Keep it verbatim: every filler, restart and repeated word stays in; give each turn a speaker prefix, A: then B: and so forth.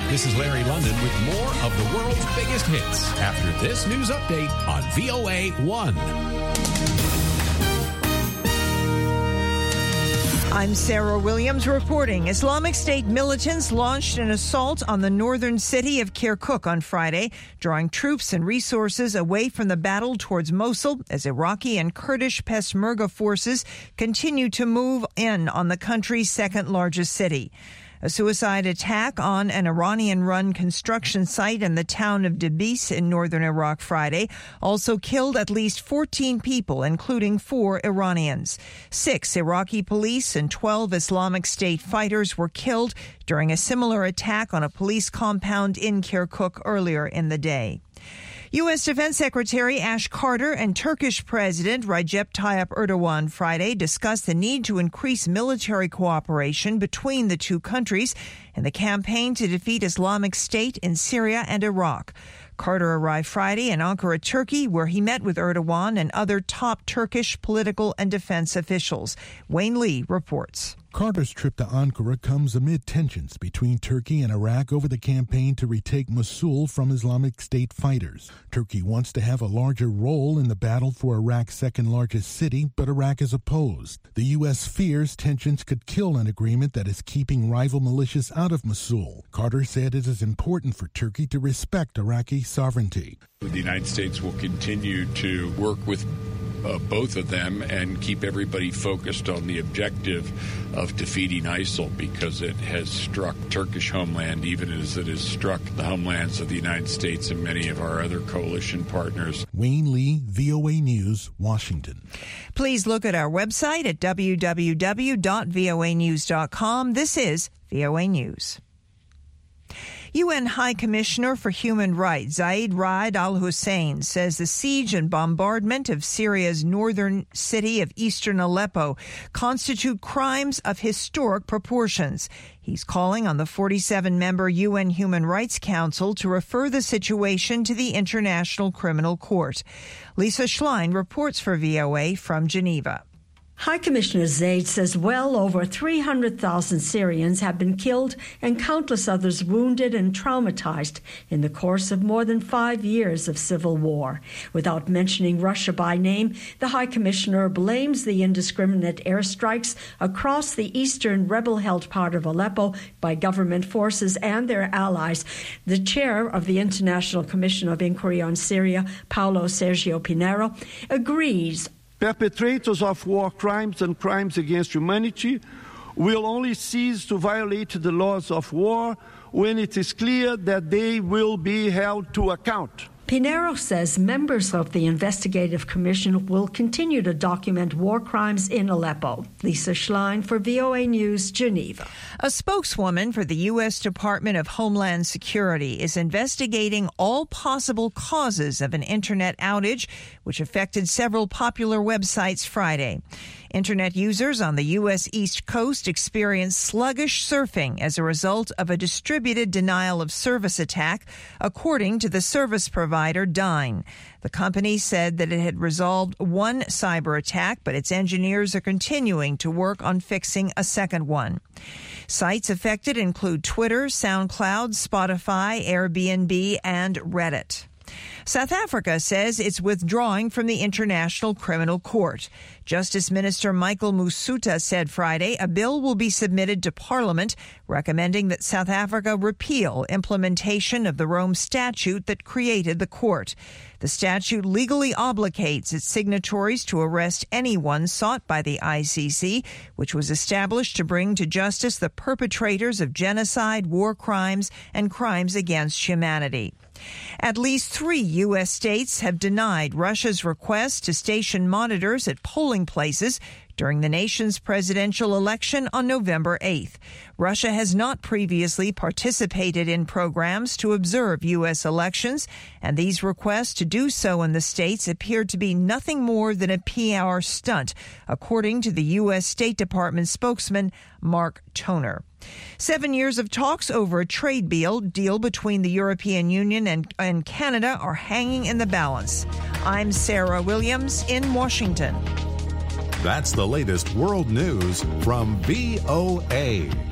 A: This is Larry London with more of the world's biggest hits after this news update on V O A one.
B: I'm Sarah Williams reporting. Islamic State militants launched an assault on the northern city of Kirkuk on Friday, drawing troops and resources away from the battle towards Mosul as Iraqi and Kurdish Peshmerga forces continue to move in on the country's second largest city. A suicide attack on an Iranian-run construction site in the town of Debis in northern Iraq Friday also killed at least fourteen people, including four Iranians. Six Iraqi police and twelve Islamic State fighters were killed during a similar attack on a police compound in Kirkuk earlier in the day. U S. Defense Secretary Ash Carter and Turkish President Recep Tayyip Erdogan Friday discussed the need to increase military cooperation between the two countries in the campaign to defeat Islamic State in Syria and Iraq. Carter arrived Friday in Ankara, Turkey, where he met with Erdogan and other top Turkish political and defense officials. Wayne Lee reports.
C: Carter's trip to Ankara comes amid tensions between Turkey and Iraq over the campaign to retake Mosul from Islamic State fighters. Turkey wants to have a larger role in the battle for Iraq's second-largest city, but Iraq is opposed. The U S fears tensions could kill an agreement that is keeping rival militias out of Mosul. Carter said it is important for Turkey to respect Iraqi sovereignty.
D: The United States will continue to work with Uh, both of them and keep everybody focused on the objective of defeating ISIL, because it has struck Turkish homeland even as it has struck the homelands of the United States and many of our other coalition partners.
C: Wayne Lee, V O A News, Washington.
B: Please look at our website at w w w dot v o a news dot com. This is V O A News. U N High Commissioner for Human Rights Zeid Ra'ad al-Hussein says the siege and bombardment of Syria's northern city of eastern Aleppo constitute crimes of historic proportions. He's calling on the forty-seven member U N Human Rights Council to refer the situation to the International Criminal Court. Lisa Schlein reports for V O A from Geneva.
E: High Commissioner Zeid says well over three hundred thousand Syrians have been killed and countless others wounded and traumatized in the course of more than five years of civil war. Without mentioning Russia by name, the High Commissioner blames the indiscriminate airstrikes across the eastern rebel-held part of Aleppo by government forces and their allies. The chair of the International Commission of Inquiry on Syria, Paulo Sergio Pinheiro, agrees.
F: Perpetrators of war crimes and crimes against humanity will only cease to violate the laws of war when it is clear that they will be held to account.
E: Pinheiro says members of the investigative commission will continue to document war crimes in Aleppo. Lisa Schlein for V O A News, Geneva.
B: A spokeswoman for the U S. Department of Homeland Security is investigating all possible causes of an internet outage which affected several popular websites Friday. Internet users on the U S. East Coast experienced sluggish surfing as a result of a distributed denial of service attack, according to the service provider Dyn. The company said that it had resolved one cyber attack, but its engineers are continuing to work on fixing a second one. Sites affected include Twitter, SoundCloud, Spotify, Airbnb, and Reddit. South Africa says it's withdrawing from the International Criminal Court. Justice Minister Michael Musuta said Friday a bill will be submitted to Parliament recommending that South Africa repeal implementation of the Rome Statute that created the court. The statute legally obligates its signatories to arrest anyone sought by the I C C, which was established to bring to justice the perpetrators of genocide, war crimes, and crimes against humanity. At least three U S states have denied Russia's request to station monitors at polling places during the nation's presidential election on November eighth. Russia has not previously participated in programs to observe U S elections, and these requests to do so in the states appear to be nothing more than a P R stunt, according to the U S. State Department spokesman Mark Toner. Seven years of talks over a trade deal, deal between the European Union and, and Canada are hanging in the balance. I'm Sarah Williams in Washington.
A: That's the latest world news from V O A.